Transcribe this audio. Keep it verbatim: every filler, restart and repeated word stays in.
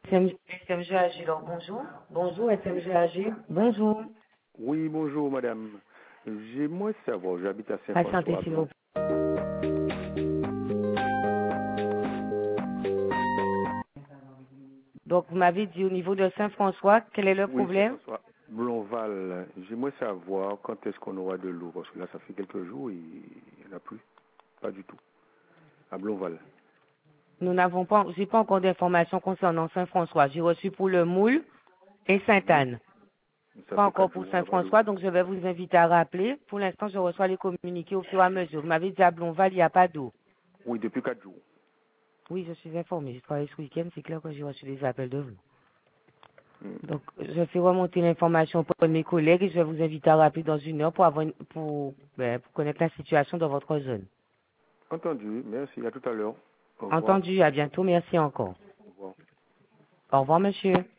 S M G A G, alors bonjour. Bonjour S M G A G. Bonjour. Oui, bonjour madame. J'aimerais savoir, j'habite à Patientez Saint-François. s'il vous plaît. Donc vous m'avez dit au niveau de Saint-François, quel est le Oui, problème? Saint-François. Blonval. J'aimerais savoir quand est-ce qu'on aura de l'eau, parce que là, ça fait quelques jours et il n'y en a plus. Pas du tout. À Blonval. Nous n'avons pas, j'ai pas encore d'informations concernant Saint-François. J'ai reçu pour le Moule et Mhm. Sainte-Anne. Ça Pas fait encore quatre pour jours, on n'a pas d'eau. Saint-François, donc je vais vous inviter à rappeler. Pour l'instant, je reçois les communiqués au fur et à mesure. Vous m'avez dit à Blonval, il n'y a pas d'eau. Oui, depuis quatre jours. Oui, je suis informée. J'ai travaillé ce week-end, c'est clair que j'ai reçu des appels de vous. Mhm. Donc, je fais remonter l'information pour mes collègues et je vais vous inviter à rappeler dans une heure pour, avoir une- pour, ben, pour connaître la situation dans votre zone. Entendu. Merci. À tout à l'heure. Au revoir. Entendu, à bientôt, merci encore. Au revoir. Au revoir, monsieur.